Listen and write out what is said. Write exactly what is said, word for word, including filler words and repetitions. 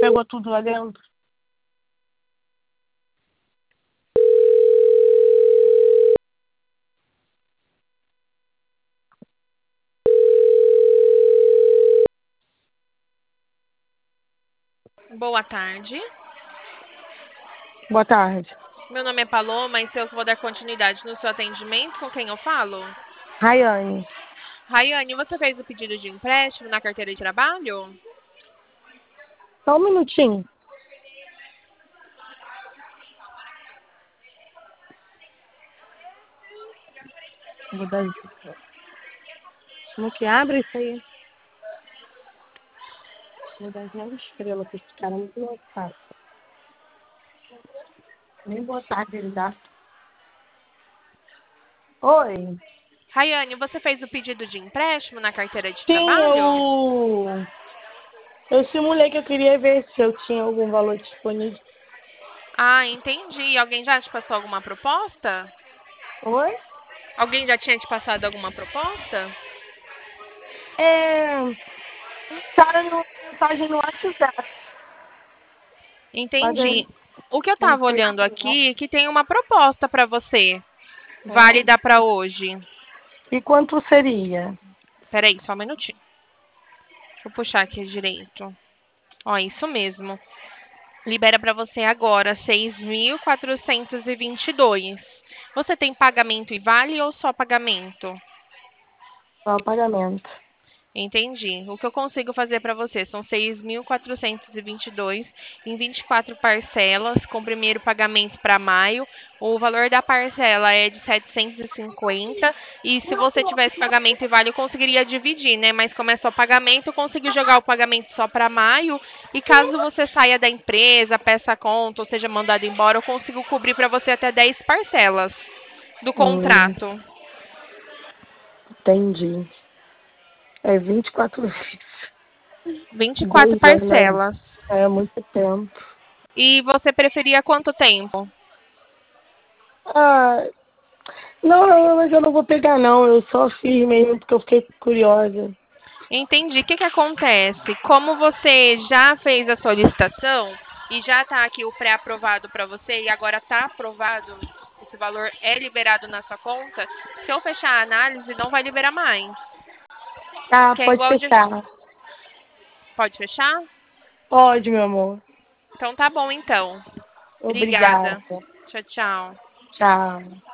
Pegou tudo lá dentro. Boa tarde. Boa tarde. Meu nome é Paloma e se eu vou dar continuidade no seu atendimento, com quem eu falo? Rayane. Rayane, você fez o pedido de empréstimo na carteira de trabalho? Só um minutinho. Vou dar isso. Como que abre isso aí? Vou dar zero estrela pra esse cara, muito louco. Nem boa tarde ele dá. Oi. Rayane, você fez o pedido de empréstimo na carteira de Sim, trabalho? eu... Eu simulei que eu queria ver se eu tinha algum valor disponível. Ah, entendi. Alguém já te passou alguma proposta? Oi? Alguém já tinha te passado alguma proposta? É... Cara, no mensagem no WhatsApp. Mas eu Entendi. O que eu não estava sei olhando se não. aqui é que tem uma proposta para você, É. válida para hoje. E quanto seria? Peraí, só um minutinho. Deixa eu puxar aqui direito. Ó, isso mesmo. Libera para você agora seis mil quatrocentos e vinte e dois. Você tem pagamento e vale ou só pagamento? Só o pagamento. Entendi. O que eu consigo fazer para você são seis mil quatrocentos e vinte e dois em vinte e quatro parcelas, com primeiro pagamento para maio. O valor da parcela é de setecentos e cinquenta e se você tivesse pagamento e vale, eu conseguiria dividir, né? Mas como é só pagamento, eu consigo jogar o pagamento só para maio e caso você saia da empresa, peça a conta ou seja mandado embora, eu consigo cobrir para você até dez parcelas do Hum, contrato. entendi. É vinte e quatro vezes. vinte e quatro Dois anos. parcelas. É muito tempo. E você preferia quanto tempo? Ah, não, não, mas eu não vou pegar não. Eu só fiz mesmo porque eu fiquei curiosa. Entendi. O que que acontece? Como você já fez a solicitação e já está aqui o pré-aprovado para você e agora está aprovado, esse valor é liberado na sua conta, se eu fechar a análise, não vai liberar mais. Tá, Que é pode igual de... fechar. Pode fechar? Pode, meu amor. Então tá bom então. Obrigada. Obrigada. Tchau, tchau. Tchau.